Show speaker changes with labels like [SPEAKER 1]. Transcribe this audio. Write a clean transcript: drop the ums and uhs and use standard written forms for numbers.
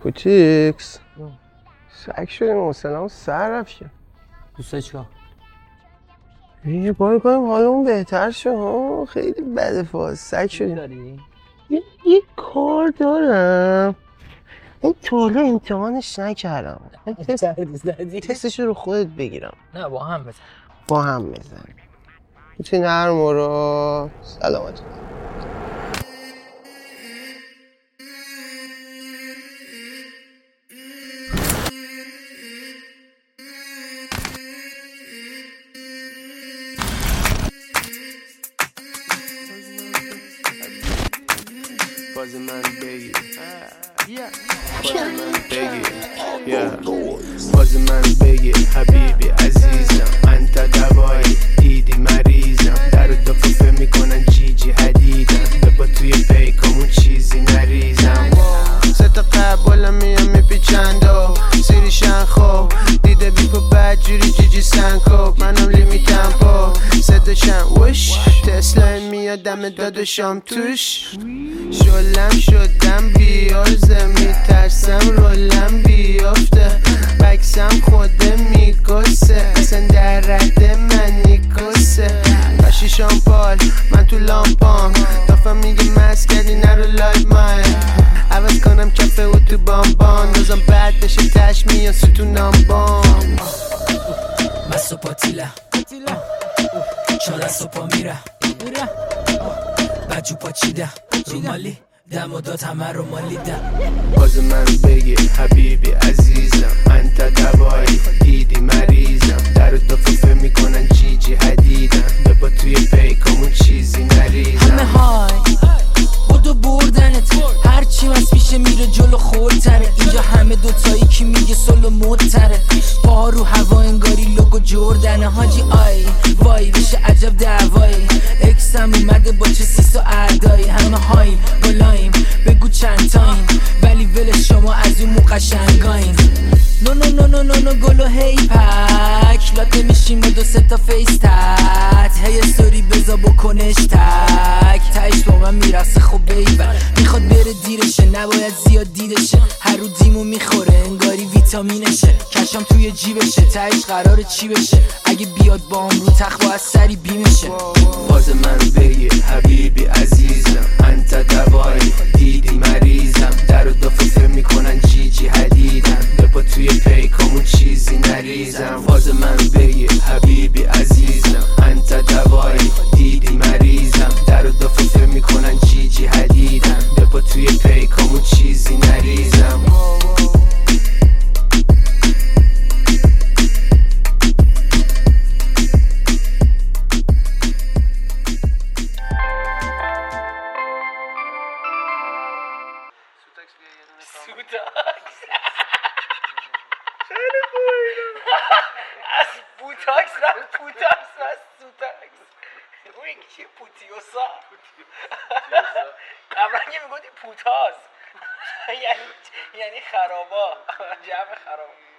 [SPEAKER 1] کوچیکس شک شدیم حسنمون سر رفت که
[SPEAKER 2] دوسته چیکار؟
[SPEAKER 1] یه باری کنیم حالمون بهتر شد. خیلی بده فاز سک شدیم
[SPEAKER 2] داری؟
[SPEAKER 1] یه کار دارم این طوله امتحانش نکردم تستش رو خودت بگیرم
[SPEAKER 2] نه با هم بزن
[SPEAKER 1] با هم بزن میتونی هر مورا سلامت کن باز من بگی باز من بگی حبیبی عزیزم انت دوایی دیدی مریضم در دفعه میکنن جیجی حدیدم با توی پیکامون چیزی نریزم ست قبولم میام میپیچندو سیری شنخو دیده بیپو بدجوری جیجی سنکو منم لیمیتم پا ستشم وش تسلا میاد دم دادشم توش شلم شدم بیارزه میترسم رولم بیافته بکسم خوده میگسه اصلا در رد من نیکسه باشی شامپال من تو لامپام دافم میگه مست کردی نرو لایف مای عوض کنم کفه او تو بامبان روزم بد بشه تش میاد ستونم بام
[SPEAKER 3] مستو پاتیله چون از پا میره بجو پاچیده رو مالی دم و داد همه رو مالیده
[SPEAKER 1] باز من بگی حبیبی عزیزم انت دوایی دیدی مریضم در دفعه میکنن جیجی حدیدم ببا توی پیکامون چیزی نریزم
[SPEAKER 3] همه های بودو بردنت هرچی مست میشه میره جلو خورتره اینجا همه دوتایی که میگه سلو مدتره پا رو هوا انگاری لوگو جردنه حاجی آی وای بشه عجب دعوایی اکسم اومده با چه سیس و اعدایی همه هاییم بالایم بگو چند تاین ولی ول شما از اون موقع شنگاین نو نو نو نو نو نو گلو هی پک لاته میشیم و دو سه تا فیس تت هی استوری بزا بکنش تک تایش با من میرسه خب بیبر میخواد بره دیرشه نباید زیاد دیدشه هر رو دیمو میخوره انگاری ویتامینشه کشم توی جیبشه تایش قراره چی بشه اگه بیاد با هم رو تخت باید سری بیمشه
[SPEAKER 1] باز من بگی حبیبی عزیزم انت دوایی دیدی مریضم در دفعه میکنن جیجی حدیدم بپا توی پیکامون چیزی نریزم باز من بگی حبیبی عزیزم انت دوایی دیدی مریضم در دفعه میکنن جیجی حدیدم بپا توی پیکامون چیزی نریزم
[SPEAKER 2] خیلی خوبه از بوتاکس رفت پوتاکس رفت سوتاکس اون یکی چیه پوتیوسا قبلا که میگوندی پوتاز یعنی خرابا جمع خرابا